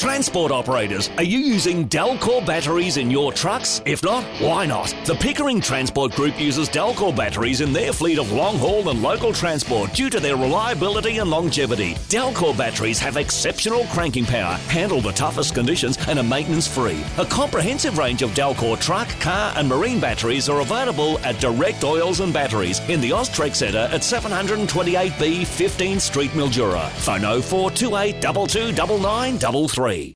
Transport operators, are you using Dalcor batteries in your trucks? If not, why not? The Pickering Transport Group uses Dalcor batteries in their fleet of long-haul and local transport due to their reliability and longevity. Dalcor batteries have exceptional cranking power, handle the toughest conditions, and are maintenance-free. A comprehensive range of Dalcor truck, car, and marine batteries are available at Direct Oils and Batteries in the Austrek Centre at 728B 15th Street, Mildura. Phone 0428 229933.